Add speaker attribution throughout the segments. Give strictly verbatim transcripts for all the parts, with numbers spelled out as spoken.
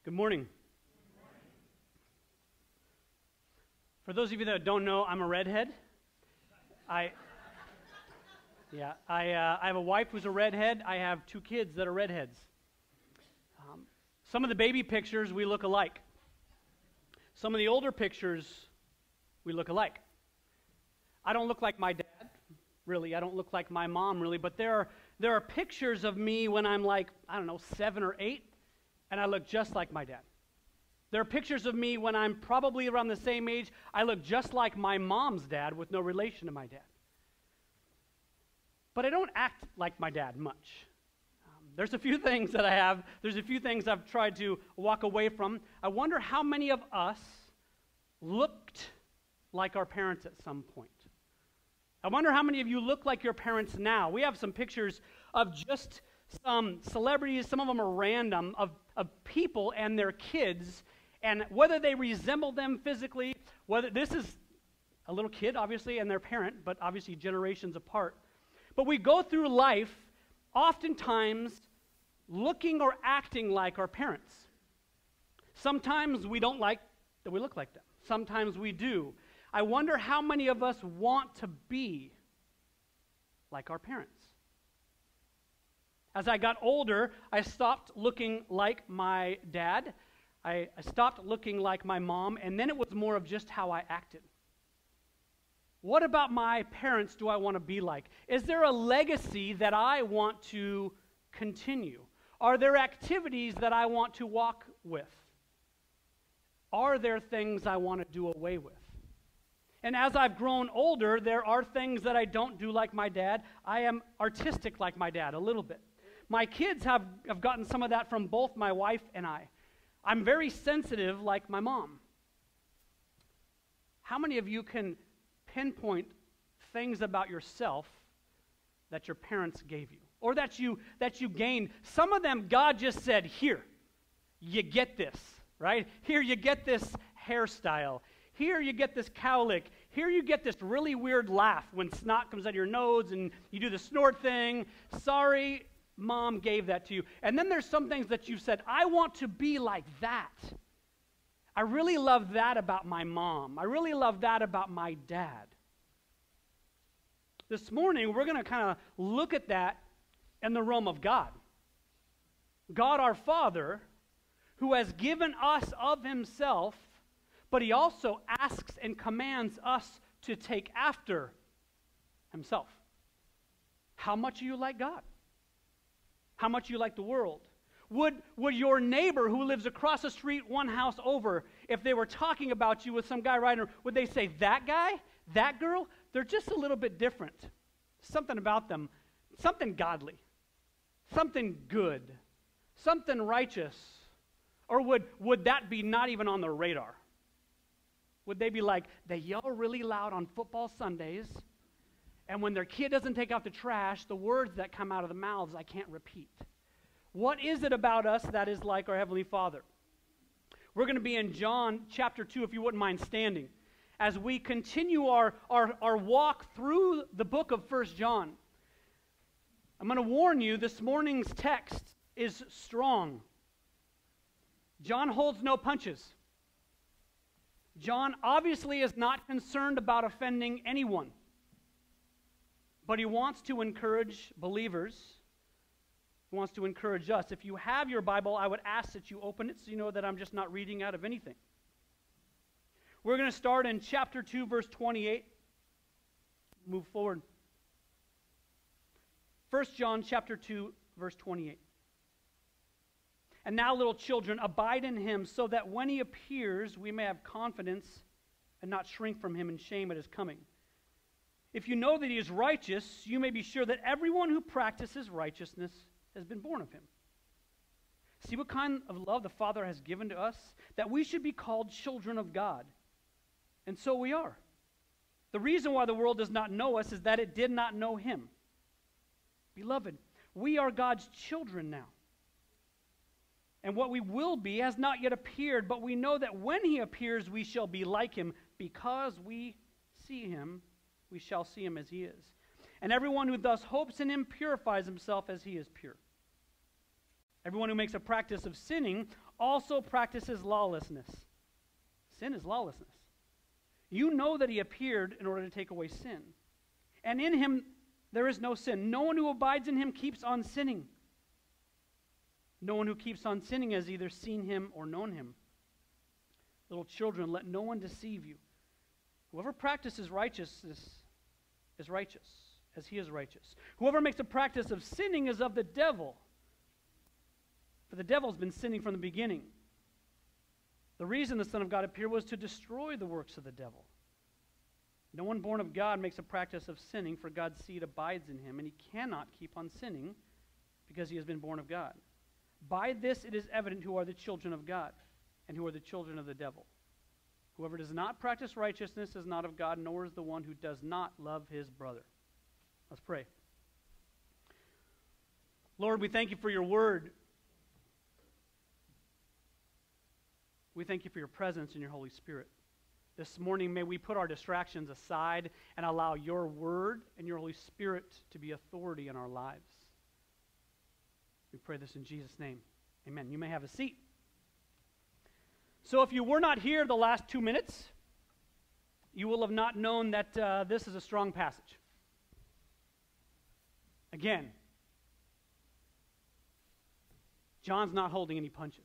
Speaker 1: Good morning. For those of you that don't know, I'm a redhead. I, yeah, I, uh, I have a wife who's a redhead. I have two kids that are redheads. Um, some of the baby pictures, we look alike. Some of the older pictures, we look alike. I don't look like my dad, really. I don't look like my mom, really. But there are, there are pictures of me when I'm like, I don't know, seven or eight, and I look just like my dad. There are pictures of me when I'm probably around the same age. I look just like my mom's dad with no relation to my dad. But I don't act like my dad much. Um, there's a few things that I have. There's a few things I've tried to walk away from. I wonder how many of us looked like our parents at some point. I wonder how many of you look like your parents now. We have some pictures of just some celebrities, some of them are random, of, of people and their kids, and whether they resemble them physically, whether this is a little kid, obviously, and their parent, but obviously generations apart. But we go through life oftentimes looking or acting like our parents. Sometimes we don't like that we look like them. Sometimes we do. I wonder how many of us want to be like our parents. As I got older, I stopped looking like my dad. I, I stopped looking like my mom, and then it was more of just how I acted. What about my parents do I want to be like? Is there a legacy that I want to continue? Are there activities that I want to walk with? Are there things I want to do away with? And as I've grown older, there are things that I don't do like my dad. I am artistic like my dad, a little bit. My kids have, have gotten some of that from both my wife and I. I'm very sensitive like my mom. How many of you can pinpoint things about yourself that your parents gave you? Or that you, that you gained? Some of them, God just said, here, you get this, right? Here, you get this hairstyle. Here, you get this cowlick. Here, you get this really weird laugh when snot comes out of your nose and you do the snort thing. Sorry, Mom gave that to you. And then there's some things that you've said, I want to be like that. I really love that about my mom. I really love that about my dad. This morning, we're going to kind of look at that in the realm of God. God our Father, who has given us of himself, but he also asks and commands us to take after himself. How much do you like God? How much you like the world? Would, would your neighbor who lives across the street one house over, if they were talking about you with some guy riding, would they say, that guy, that girl, they're just a little bit different. Something about them, something godly, something good, something righteous. Or would, would that be not even on their radar? Would they be like, they yell really loud on football Sundays, and when their kid doesn't take out the trash, the words that come out of the mouths I can't repeat. What is it about us that is like our Heavenly Father? We're going to be in John chapter two, if you wouldn't mind standing, as we continue our, our, our walk through the book of First John. I'm going to warn you, this morning's text is strong. John holds no punches. John obviously is not concerned about offending anyone. But he wants to encourage believers. He wants to encourage us. If you have your Bible, I would ask that you open it so you know that I'm just not reading out of anything. We're going to start in chapter two, verse twenty-eight. Move forward. First John chapter two, verse twenty-eight. And now, little children, abide in him, so that when he appears, we may have confidence and not shrink from him in shame at his coming. If you know that he is righteous, you may be sure that everyone who practices righteousness has been born of him. See what kind of love the Father has given to us, that we should be called children of God. And so we are. The reason why the world does not know us is that it did not know him. Beloved, we are God's children now. And what we will be has not yet appeared, but we know that when he appears, we shall be like him, because we see him. We shall see him as he is. And everyone who thus hopes in him purifies himself as he is pure. Everyone who makes a practice of sinning also practices lawlessness. Sin is lawlessness. You know that he appeared in order to take away sin. And in him there is no sin. No one who abides in him keeps on sinning. No one who keeps on sinning has either seen him or known him. Little children, let no one deceive you. Whoever practices righteousness is righteous, as he is righteous. Whoever makes a practice of sinning is of the devil. For the devil's been sinning from the beginning. The reason the Son of God appeared was to destroy the works of the devil. No one born of God makes a practice of sinning, for God's seed abides in him, and he cannot keep on sinning because he has been born of God. By this it is evident who are the children of God and who are the children of the devil. Whoever does not practice righteousness is not of God, nor is the one who does not love his brother. Let's pray. Lord, we thank you for your word. We thank you for your presence and your Holy Spirit. This morning, may we put our distractions aside and allow your word and your Holy Spirit to be authority in our lives. We pray this in Jesus' name. Amen. You may have a seat. So if you were not here the last two minutes, you will have not known that uh, this is a strong passage. Again, John's not holding any punches.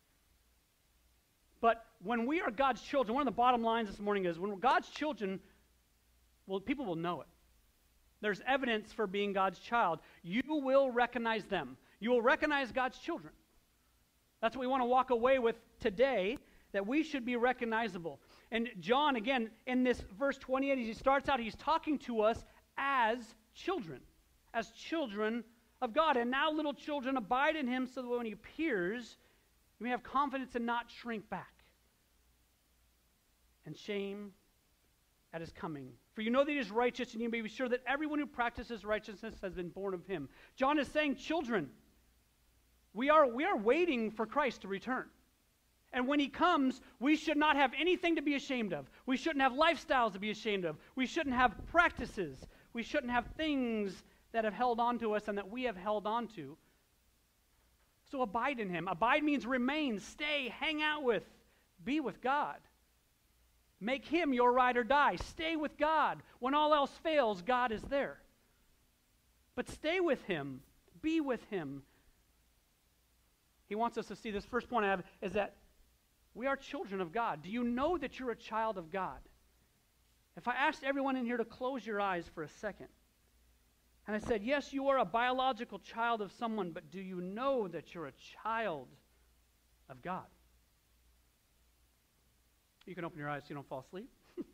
Speaker 1: But when we are God's children, one of the bottom lines this morning is when we're God's children, well, people will know it. There's evidence for being God's child. You will recognize them. You will recognize God's children. That's what we want to walk away with today, that we should be recognizable. And John, again, in this verse twenty-eight, as he starts out, he's talking to us as children, as children of God. And now, little children, abide in him so that when he appears, you may have confidence and not shrink back and shame at his coming. For you know that he is righteous, and you may be sure that everyone who practices righteousness has been born of him. John is saying, children, we are, we are waiting for Christ to return. And when he comes, we should not have anything to be ashamed of. We shouldn't have lifestyles to be ashamed of. We shouldn't have practices. We shouldn't have things that have held on to us and that we have held on to. So abide in him. Abide means remain, stay, hang out with, be with God. Make him your ride or die. Stay with God. When all else fails, God is there. But stay with him. Be with him. He wants us to see this first point I have is that we are children of God. Do you know that you're a child of God? If I asked everyone in here to close your eyes for a second, and I said, yes, you are a biological child of someone, but do you know that you're a child of God? You can open your eyes so you don't fall asleep.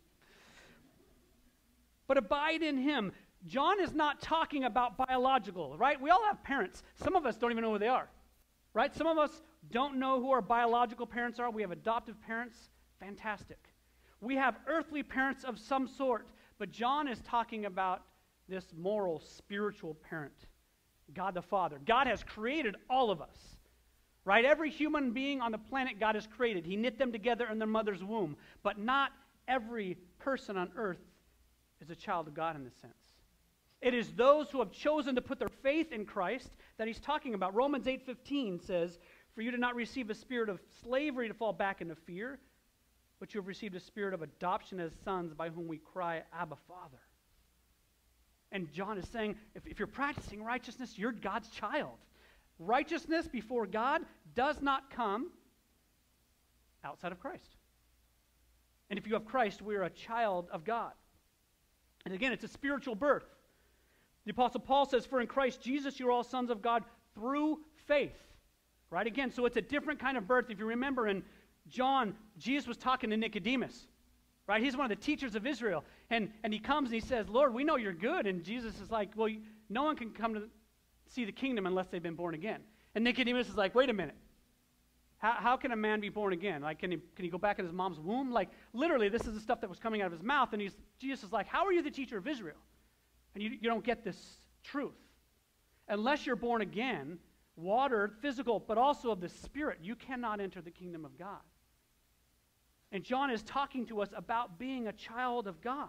Speaker 1: But abide in him. John is not talking about biological, right? We all have parents. Some of us don't even know who they are, right? Some of us don't know who our biological parents are. We have adoptive parents. Fantastic. We have earthly parents of some sort, but John is talking about this moral, spiritual parent, God the Father. God has created all of us, right? Every human being on the planet God has created. He knit them together in their mother's womb. But not every person on earth is a child of God in this sense. It is those who have chosen to put their faith in Christ that he's talking about. Romans eight fifteen says, for you did not receive a spirit of slavery to fall back into fear, but you have received a spirit of adoption as sons by whom we cry, Abba, Father. And John is saying, if, if you're practicing righteousness, you're God's child. Righteousness before God does not come outside of Christ. And if you have Christ, we are a child of God. And again, it's a spiritual birth. The Apostle Paul says, for in Christ Jesus you're all sons of God through faith. Right? Again, so it's a different kind of birth. If you remember in John, Jesus was talking to Nicodemus. Right? He's one of the teachers of Israel. And, and he comes and he says, Lord, we know you're good. And Jesus is like, well, you, no one can come to see the kingdom unless they've been born again. And Nicodemus is like, wait a minute. How, how can a man be born again? Like, can he, can he go back in his mom's womb? Like, literally, this is the stuff that was coming out of his mouth. And he's, Jesus is like, how are you the teacher of Israel? And you, you don't get this truth. Unless you're born again, water, physical, but also of the Spirit, you cannot enter the kingdom of God. And John is talking to us about being a child of God.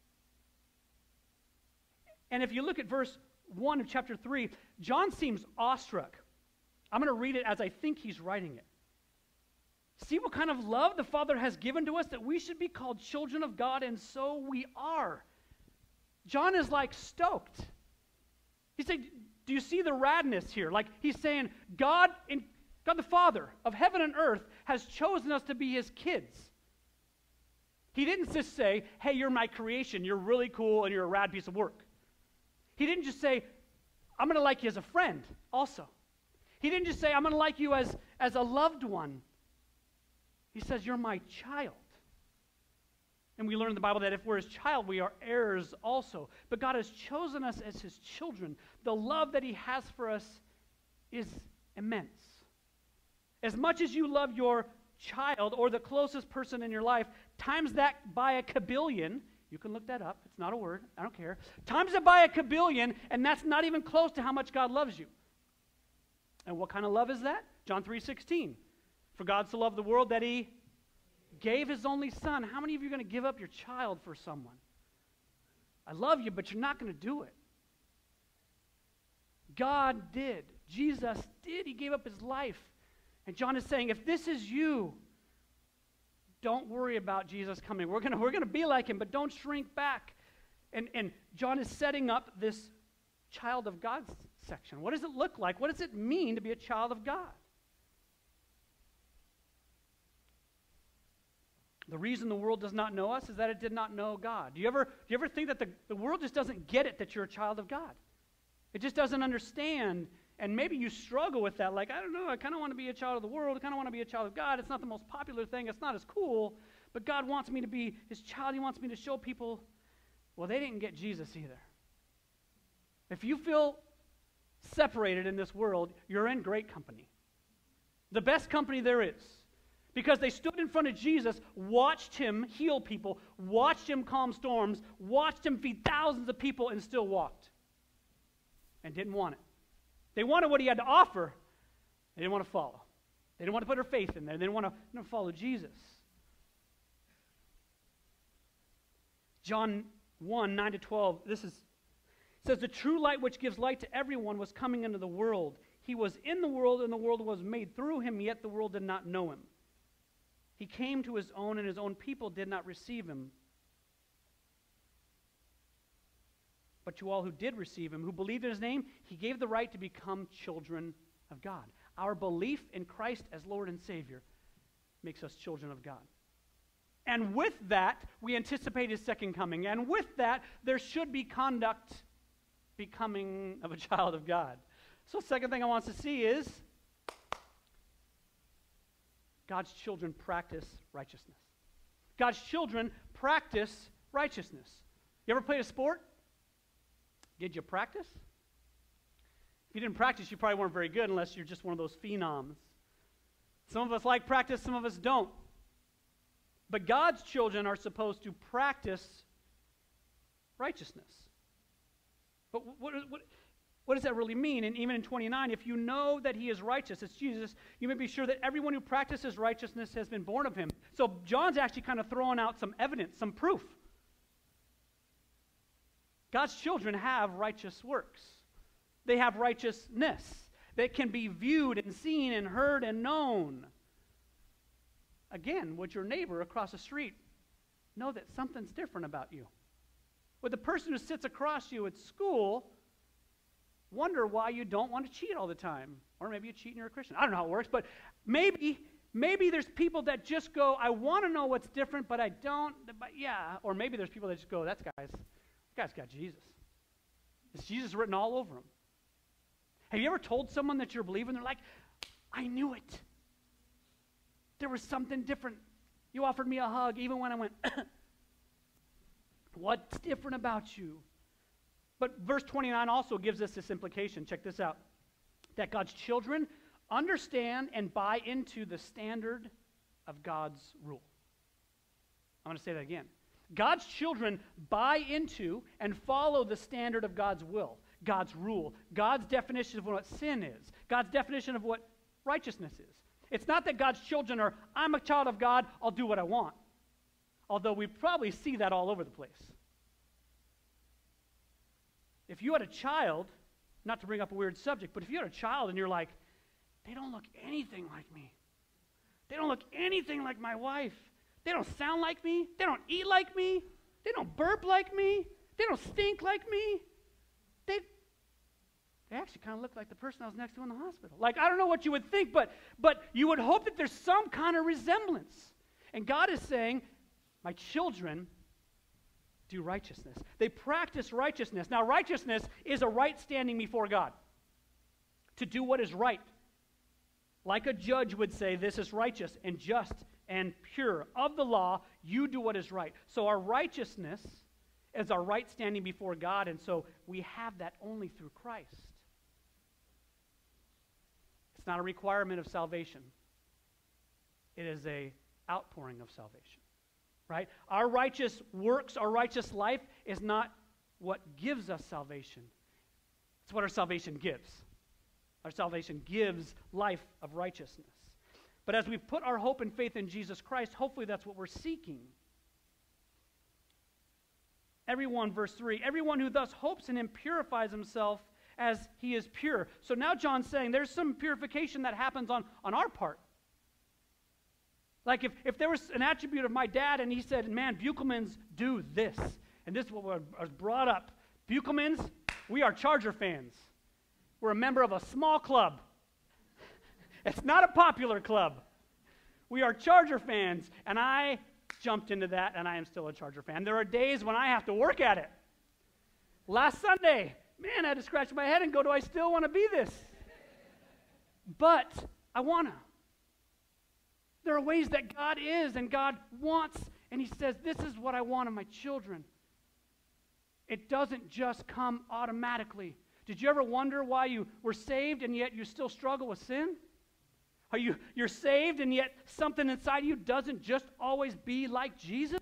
Speaker 1: And if you look at verse one of chapter three, John seems awestruck. I'm going to read it as I think he's writing it. See what kind of love the Father has given to us, that we should be called children of God, and so we are. John is like stoked. He's saying, do you see the radness here? Like he's saying, God, in, God the Father of heaven and earth has chosen us to be his kids. He didn't just say, hey, you're my creation, you're really cool, and you're a rad piece of work. He didn't just say, I'm going to like you as a friend also. He didn't just say, I'm going to like you as, as a loved one. He says, you're my child. And we learn in the Bible that if we're his child, we are heirs also. But God has chosen us as his children. The love that he has for us is immense. As much as you love your child or the closest person in your life, times that by a kabillion. You can look that up. It's not a word. I don't care. Times it by a kabillion, and that's not even close to how much God loves you. And what kind of love is that? John three sixteen. For God so loved the world that he gave his only son. How many of you are going to give up your child for someone? I love you, but you're not going to do it. God did. Jesus did. He gave up his life. And John is saying, if this is you, don't worry about Jesus coming. We're going we're going to be like him, but don't shrink back. And, and John is setting up this child of God section. What does it look like? What does it mean to be a child of God? The reason the world does not know us is that it did not know God. Do you ever, do you ever think that the, the world just doesn't get it that you're a child of God? It just doesn't understand. And maybe you struggle with that. Like, I don't know, I kind of want to be a child of the world. I kind of want to be a child of God. It's not the most popular thing. It's not as cool. But God wants me to be his child. He wants me to show people. Well, they didn't get Jesus either. If you feel separated in this world, you're in great company. The best company there is. Because they stood in front of Jesus, watched him heal people, watched him calm storms, watched him feed thousands of people, and still walked. And didn't want it. They wanted what he had to offer. They didn't want to follow. They didn't want to put their faith in there. They didn't want to, they didn't follow Jesus. John one, nine to twelve, this is, says, the true light which gives light to everyone was coming into the world. He was in the world, and the world was made through him, yet the world did not know him. He came to his own, and his own people did not receive him. But to all who did receive him, who believed in his name, he gave the right to become children of God. Our belief in Christ as Lord and Savior makes us children of God. And with that, we anticipate his second coming. And with that, there should be conduct becoming of a child of God. So second thing I want us to see is God's children practice righteousness. God's children practice righteousness. You ever played a sport? Did you practice? If you didn't practice, you probably weren't very good unless you're just one of those phenoms. Some of us like practice, some of us don't. But God's children are supposed to practice righteousness. But what, what, what does that really mean? And even in twenty-nine, if you know that he is righteous, it's Jesus, you may be sure that everyone who practices righteousness has been born of him. So John's actually kind of throwing out some evidence, some proof. God's children have righteous works. They have righteousness that can be viewed and seen and heard and known. Again, would your neighbor across the street know that something's different about you? Would the person who sits across you at school wonder why you don't want to cheat all the time? Or maybe you cheat and you're a Christian. I don't know how it works, but maybe maybe there's people that just go, I want to know what's different, but I don't. But yeah. Or maybe there's people that just go, that's guy's, that guy's got Jesus. Is Jesus written all over him? Have you ever told someone that you're believing? They're like, I knew it. There was something different. You offered me a hug even when I went, what's different about you? But verse twenty-nine also gives us this implication. Check this out. That God's children understand and buy into the standard of God's rule. I'm going to say that again. God's children buy into and follow the standard of God's will, God's rule, God's definition of what sin is, God's definition of what righteousness is. It's not that God's children are, I'm a child of God, I'll do what I want. Although we probably see that all over the place. If you had a child, not to bring up a weird subject, but if you had a child and you're like, they don't look anything like me. They don't look anything like my wife. They don't sound like me. They don't eat like me. They don't burp like me. They don't stink like me. They, they actually kind of look like the person I was next to in the hospital. Like, I don't know what you would think, but, but you would hope that there's some kind of resemblance. And God is saying, my children do righteousness. They practice righteousness. Now, righteousness is a right standing before God. To do what is right. Like a judge would say, this is righteous and just and pure. Of the law, you do what is right. So our righteousness is our right standing before God, and so we have that only through Christ. It's not a requirement of salvation. It is a outpouring of salvation. Right? Our righteous works, our righteous life is not what gives us salvation. It's what our salvation gives. Our salvation gives life of righteousness. But as we put our hope and faith in Jesus Christ, hopefully that's what we're seeking. Everyone, verse three, everyone who thus hopes in him purifies himself as he is pure. So now John's saying there's some purification that happens on, on our part. Like if, if there was an attribute of my dad and he said, man, Buchelmans do this, and this is what was brought up. Buchelmans, we are Charger fans. We're a member of a small club. It's not a popular club. We are Charger fans, and I jumped into that, and I am still a Charger fan. There are days when I have to work at it. Last Sunday, man, I had to scratch my head and go, do I still want to be this? But I want to. There are ways that God is and God wants, and he says, this is what I want of my children. It doesn't just come automatically. Did you ever wonder why you were saved and yet you still struggle with sin? Are you, you're saved and yet something inside you doesn't just always be like Jesus?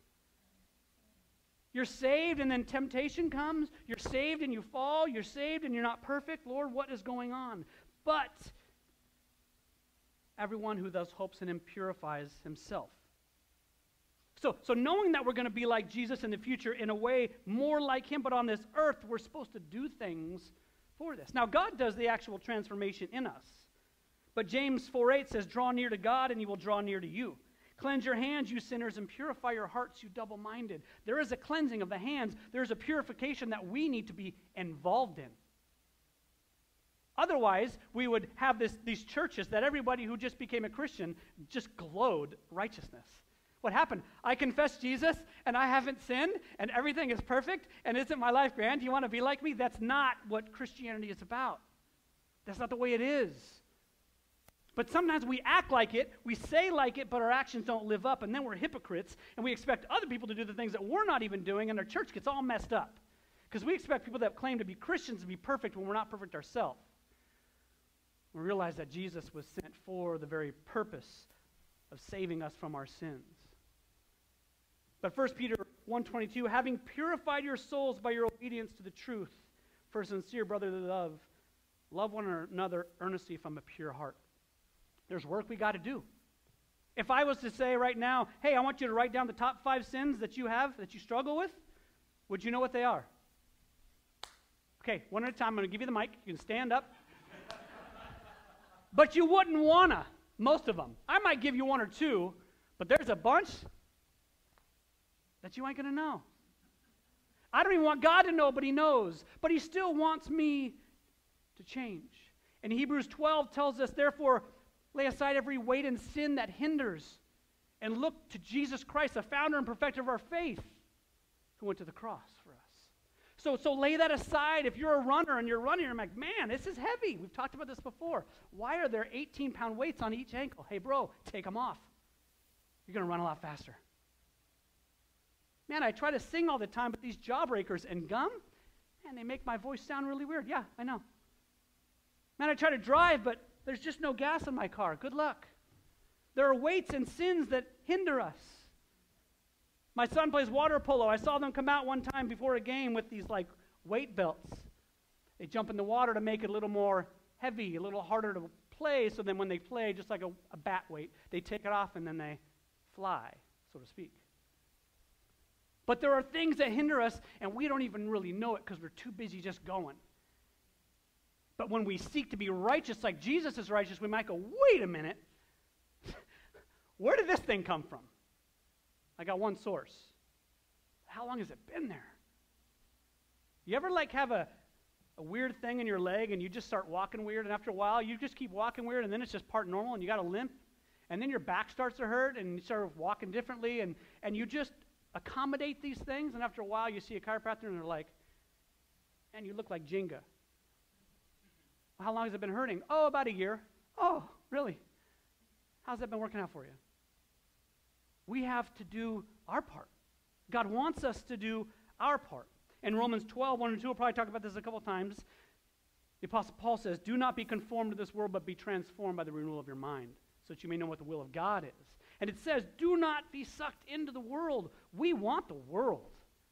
Speaker 1: You're saved and then temptation comes. You're saved and you fall. You're saved and you're not perfect. Lord, what is going on? But everyone who thus hopes in him purifies himself. So, so knowing that we're going to be like Jesus in the future, in a way more like him, but on this earth, we're supposed to do things for this. Now, God does the actual transformation in us. But James four eight says, draw near to God, and he will draw near to you. Cleanse your hands, you sinners, and purify your hearts, you double-minded. There is a cleansing of the hands. There is a purification that we need to be involved in. Otherwise, we would have this, these churches that everybody who just became a Christian just glowed righteousness. What happened? I confess Jesus, and I haven't sinned, and everything is perfect, and isn't my life grand? Do you want to be like me? That's not what Christianity is about. That's not the way it is. But sometimes we act like it, we say like it, but our actions don't live up, and then we're hypocrites, and we expect other people to do the things that we're not even doing, and our church gets all messed up. Because we expect people that claim to be Christians to be perfect when we're not perfect ourselves. We realize that Jesus was sent for the very purpose of saving us from our sins. But First Peter one twenty-two, having purified your souls by your obedience to the truth, for a sincere brotherly love, love one another earnestly from a pure heart. There's work we got to do. If I was to say right now, hey, I want you to write down the top five sins that you have, that you struggle with, would you know what they are? Okay, one at a time. I'm going to give you the mic. You can stand up. But you wouldn't want to, most of them. I might give you one or two, but there's a bunch that you ain't going to know. I don't even want God to know, but he knows. But he still wants me to change. And Hebrews twelve tells us, therefore, lay aside every weight and sin that hinders, and look to Jesus Christ, the founder and perfecter of our faith, who went to the cross for us. So, so lay that aside. If you're a runner and you're running, you're like, man, this is heavy. We've talked about this before. Why are there eighteen-pound weights on each ankle? Hey, bro, take them off. You're going to run a lot faster. Man, I try to sing all the time, but these jawbreakers and gum, man, they make my voice sound really weird. Yeah, I know. Man, I try to drive, but there's just no gas in my car. Good luck. There are weights and sins that hinder us. My son plays water polo. I saw them come out one time before a game with these like weight belts. They jump in the water to make it a little more heavy, a little harder to play, so then when they play, just like a, a bat weight, they take it off and then they fly, so to speak. But there are things that hinder us, and we don't even really know it because we're too busy just going. But when we seek to be righteous like Jesus is righteous, we might go, wait a minute. where did this thing come from? I got one source. How long has it been there? You ever like have a, a weird thing in your leg and you just start walking weird, and after a while you just keep walking weird, and then it's just part normal and you got a limp, and then your back starts to hurt and you start walking differently, and, and you just accommodate these things, and after a while you see a chiropractor and they're like, man, you look like Jenga. How long has it been hurting? Oh, about a year. Oh, really? How's that been working out for you? We have to do our part. God wants us to do our part. In Romans twelve, one and two, we'll probably talk about this a couple times. The Apostle Paul says, do not be conformed to this world, but be transformed by the renewal of your mind, so that you may know what the will of God is. And it says, do not be sucked into the world. We want the world.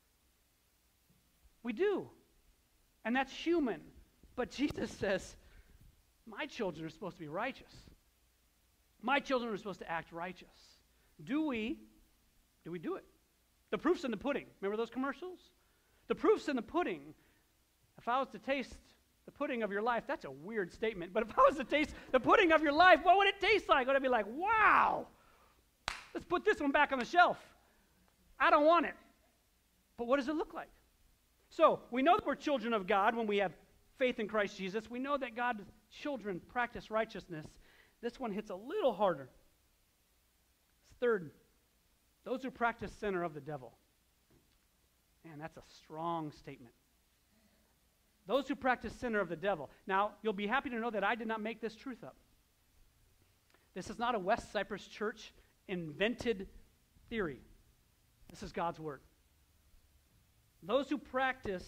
Speaker 1: We do. And that's human. But Jesus says, my children are supposed to be righteous. My children are supposed to act righteous. Do we? Do we do it? The proof's in the pudding. Remember those commercials? The proof's in the pudding. If I was to taste the pudding of your life, that's a weird statement, but if I was to taste the pudding of your life, what would it taste like? Would I be like, wow, let's put this one back on the shelf. I don't want it. But what does it look like? So, we know that we're children of God when we have faith in Christ Jesus. We know that God's children practice righteousness. This one hits a little harder. Third, those who practice sin are of the devil. Man, that's a strong statement. Those who practice sin are of the devil. Now, you'll be happy to know that I did not make this truth up. This is not a West Cyprus Church invented theory. This is God's word. Those who practice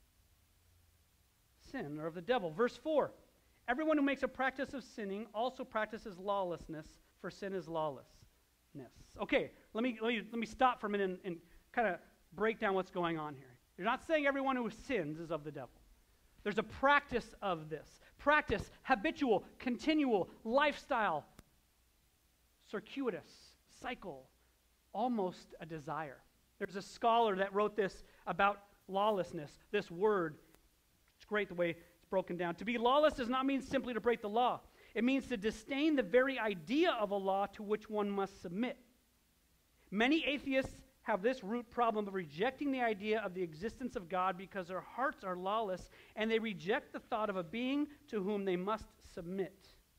Speaker 1: sin are of the devil. Verse four, everyone who makes a practice of sinning also practices lawlessness, for sin is lawlessness. Okay, let me, let me, let me stop for a minute and, and kind of break down what's going on here. You're not saying everyone who sins is of the devil. There's a practice of this. Practice, habitual, continual, lifestyle, circuitous, cycle, almost a desire. There's a scholar that wrote this about lawlessness, this word. It's great the way it's broken down. To be lawless does not mean simply to break the law. It means to disdain the very idea of a law to which one must submit. Many atheists have this root problem of rejecting the idea of the existence of God because their hearts are lawless, and they reject the thought of a being to whom they must submit.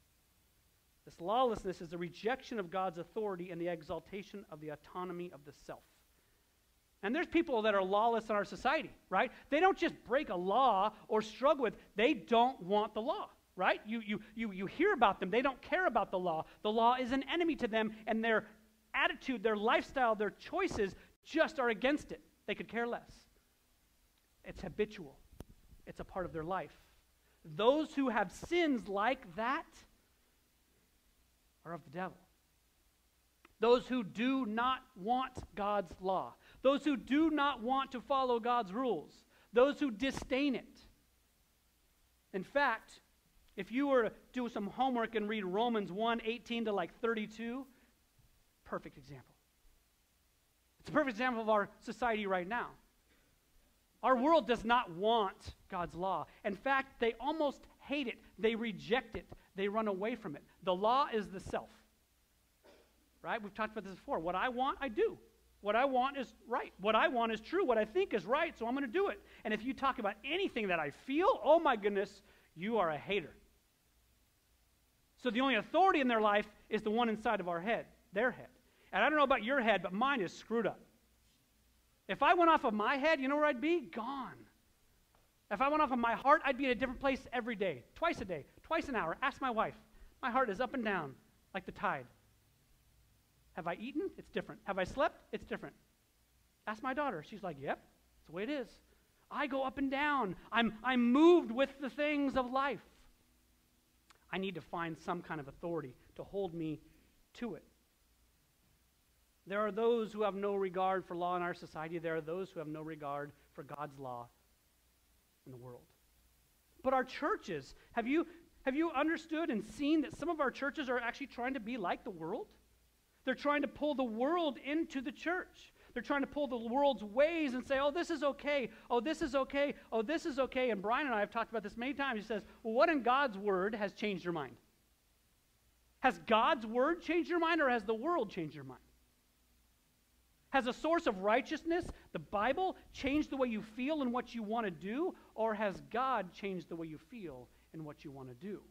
Speaker 1: This lawlessness is a rejection of God's authority and the exaltation of the autonomy of the self. And there's people that are lawless in our society, right? They don't just break a law or struggle with, they don't want the law, right? You, you, you, you hear about them. They don't care about the law. The law is an enemy to them, and their attitude, their lifestyle, their choices just are against it. They could care less. It's habitual. It's a part of their life. Those who have sins like that are of the devil. Those who do not want God's law. Those who do not want to follow God's rules. Those who disdain it. In fact, if you were to do some homework and read Romans one, eighteen to like thirty-two, perfect example. It's a perfect example of our society right now. Our world does not want God's law. In fact, they almost hate it. They reject it. They run away from it. The law is the self. Right? We've talked about this before. What I want, I do. What I want is right. What I want is true. What I think is right, so I'm going to do it. And if you talk about anything that I feel, oh my goodness, you are a hater. So the only authority in their life is the one inside of our head, their head. And I don't know about your head, but mine is screwed up. If I went off of my head, you know where I'd be? Gone. If I went off of my heart, I'd be in a different place every day, twice a day, twice an hour. Ask my wife. My heart is up and down like the tide. Have I eaten? It's different. Have I slept? It's different. Ask my daughter. She's like, yep, that's the way it is. I go up and down. I'm, I'm moved with the things of life. I need to find some kind of authority to hold me to it. There are those who have no regard for law in our society. There are those who have no regard for God's law in the world. But our churches, have you, have you understood and seen that some of our churches are actually trying to be like the world? They're trying to pull the world into the church. They're trying to pull the world's ways and say, oh, this is okay. Oh, this is okay. Oh, this is okay. And Brian and I have talked about this many times. He says, well, what in God's word has changed your mind? Has God's word changed your mind, or has the world changed your mind? Has a source of righteousness, the Bible, changed the way you feel and what you want to do, or has God changed the way you feel and what you want to do?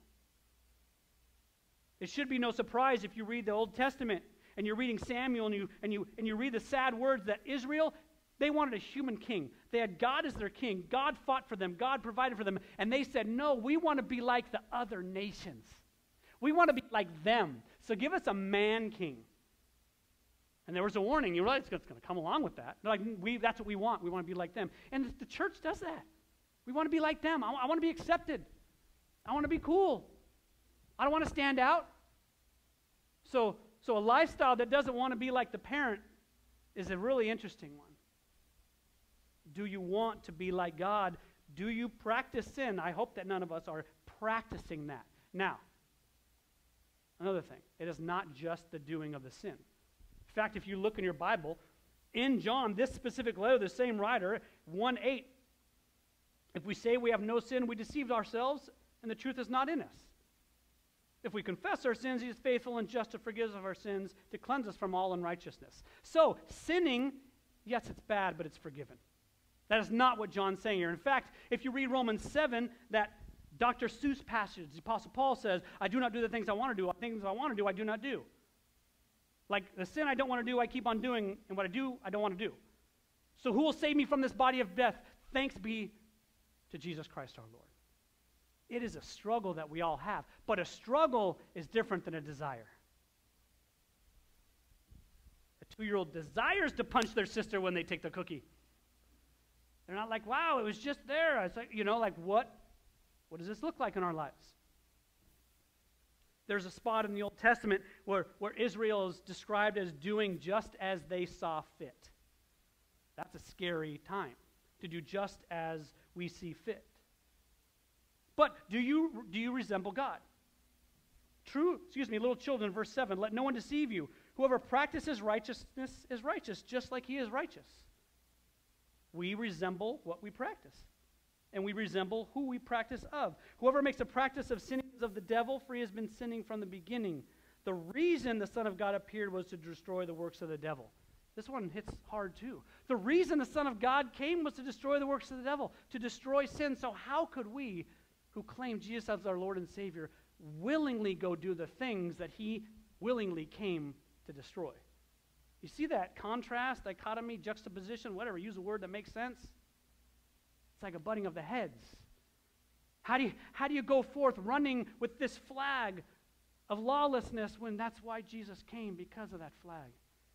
Speaker 1: It should be no surprise if you read the Old Testament and you're reading Samuel and you, and you, and you read the sad words that Israel, they wanted a human king. They had God as their king. God fought for them. God provided for them. And they said, no, we want to be like the other nations. We want to be like them. So give us a man king. And there was a warning. You realize it's going to come along with that. They're like, we, that's what we want. We want to be like them. And the church does that. We want to be like them. I, I want to be accepted. I want to be cool. I don't want to stand out. So, so a lifestyle that doesn't want to be like the parent is a really interesting one. Do you want to be like God? Do you practice sin? I hope that none of us are practicing that. Now, another thing, it is not just the doing of the sin. In fact, if you look in your Bible, in John, this specific letter, the same writer, one eight, if we say we have no sin, we deceive ourselves, and the truth is not in us. If we confess our sins, he is faithful and just to forgive us of our sins, to cleanse us from all unrighteousness. So, sinning, yes, it's bad, but it's forgiven. That is not what John's saying here. In fact, if you read Romans seven, that Doctor Seuss passage, the Apostle Paul says, I do not do the things I want to do. The things I want to do, I do not do. Like the sin I don't want to do, I keep on doing, and what I do, I don't want to do. So who will save me from this body of death? Thanks be to Jesus Christ our Lord. It is a struggle that we all have, but a struggle is different than a desire. A two-year-old desires to punch their sister when they take the cookie. They're not like, wow, it was just there. It's like, you know, like what, what does this look like in our lives? There's a spot in the Old Testament where, where Israel is described as doing just as they saw fit. That's a scary time, to do just as we see fit. But do you, do you resemble God? True, excuse me, little children, verse seven, let no one deceive you. Whoever practices righteousness is righteous, just like he is righteous. We resemble what we practice. And we resemble who we practice of. Whoever makes a practice of sinning is of the devil, for he has been sinning from the beginning. The reason the Son of God appeared was to destroy the works of the devil. This one hits hard too. The reason the Son of God came was to destroy the works of the devil, to destroy sin. So how could we, who claim Jesus as our Lord and Savior, willingly go do the things that he willingly came to destroy? You see that contrast, dichotomy, juxtaposition, whatever, use a word that makes sense? It's like a butting of the heads. How do you, how do you go forth running with this flag of lawlessness when that's why Jesus came, because of that flag?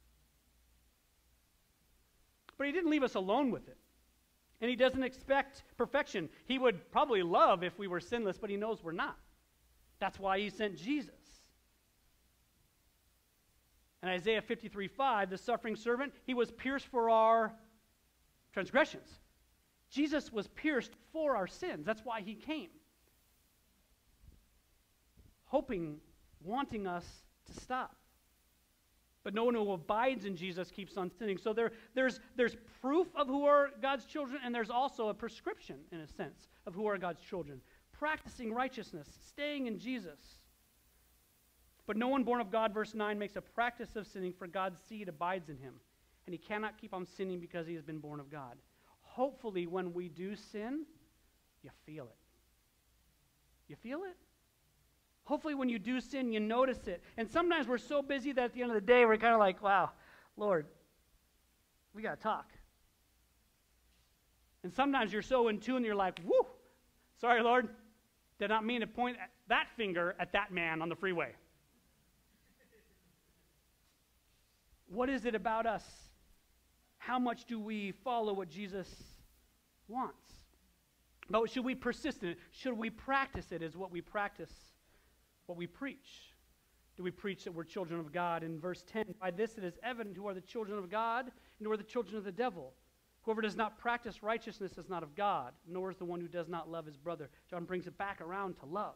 Speaker 1: But he didn't leave us alone with it. And he doesn't expect perfection. He would probably love if we were sinless, but he knows we're not. That's why he sent Jesus. In Isaiah fifty-three five, the suffering servant, he was pierced for our transgressions. Jesus was pierced for our sins. That's why he came. Hoping, wanting us to stop. But no one who abides in Jesus keeps on sinning. So there, there's, there's proof of who are God's children, and there's also a prescription, in a sense, of who are God's children. Practicing righteousness, staying in Jesus. But no one born of God, verse nine, makes a practice of sinning, for God's seed abides in him. And he cannot keep on sinning because he has been born of God. Hopefully, when we do sin, you feel it. You feel it? Hopefully, when you do sin, you notice it. And sometimes we're so busy that at the end of the day, we're kind of like, wow, Lord, we got to talk. And sometimes you're so in tune, you're like, whoo, sorry, Lord, did not mean to point that finger at that man on the freeway. What is it about us? How much do we follow what Jesus wants? But should we persist in it? Should we practice it as what we practice, what we preach? Do we preach that we're children of God? In verse ten, by this it is evident who are the children of God and who are the children of the devil. Whoever does not practice righteousness is not of God, nor is the one who does not love his brother. John brings it back around to love.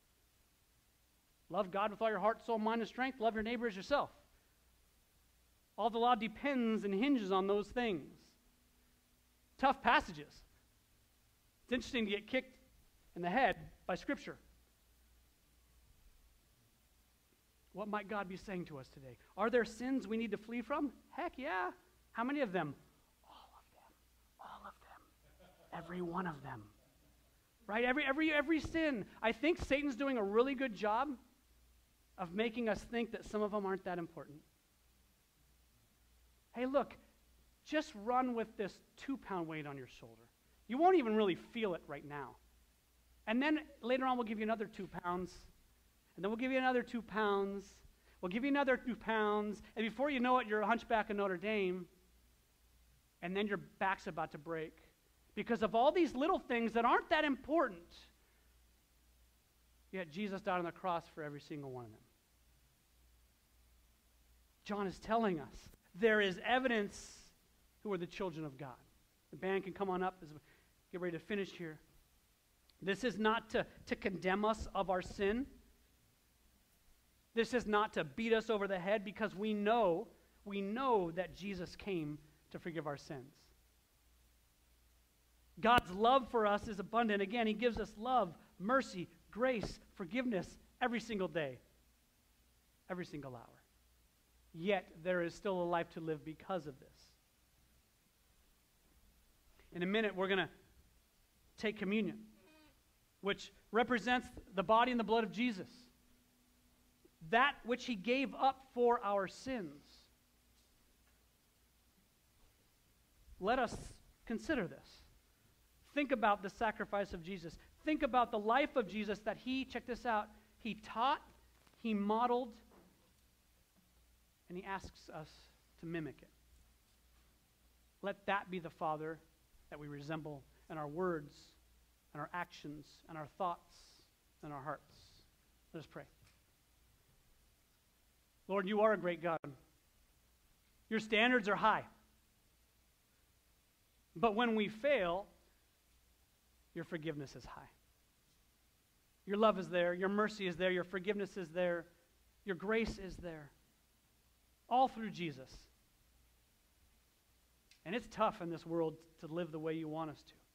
Speaker 1: Love God with all your heart, soul, mind, and strength. Love your neighbor as yourself. All the law depends and hinges on those things. Tough passages. It's interesting to get kicked in the head by Scripture. What might God be saying to us today? Are there sins we need to flee from? Heck yeah. How many of them? All of them. All of them. Every one of them. Right? Every, every, every sin. I think Satan's doing a really good job of making us think that some of them aren't that important. Hey, look, just run with this two-pound weight on your shoulder. You won't even really feel it right now. And then later on we'll give you another two pounds. And then we'll give you another two pounds. We'll give you another two pounds. And before you know it, you're a hunchback of Notre Dame. And then your back's about to break. Because of all these little things that aren't that important. Yet Jesus died on the cross for every single one of them. John is telling us there is evidence who are the children of God. The band can come on up as we get ready to finish here. This is not to, to condemn us of our sin. This is not to beat us over the head, because we know, we know that Jesus came to forgive our sins. God's love for us is abundant. Again, he gives us love, mercy, grace, forgiveness every single day, every single hour. Yet there is still a life to live because of this. In a minute, we're going to take communion, which represents the body and the blood of Jesus. That which he gave up for our sins. Let us consider this. Think about the sacrifice of Jesus. Think about the life of Jesus that he, check this out, he taught, he modeled, and he asks us to mimic it. Let that be the Father that we resemble in our words, and our actions, and our thoughts, and our hearts. Let us pray. Lord, you are a great God. Your standards are high. But when we fail, your forgiveness is high. Your love is there. Your mercy is there. Your forgiveness is there. Your grace is there. All through Jesus. And it's tough in this world to live the way you want us to.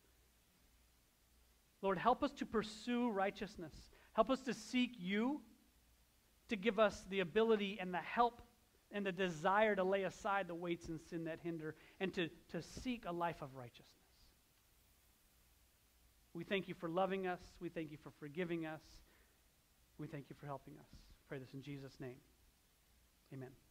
Speaker 1: Lord, help us to pursue righteousness. Help us to seek you, to give us the ability and the help and the desire to lay aside the weights and sin that hinder, and to, to seek a life of righteousness. We thank you for loving us. We thank you for forgiving us. We thank you for helping us. Pray this in Jesus' name. Amen.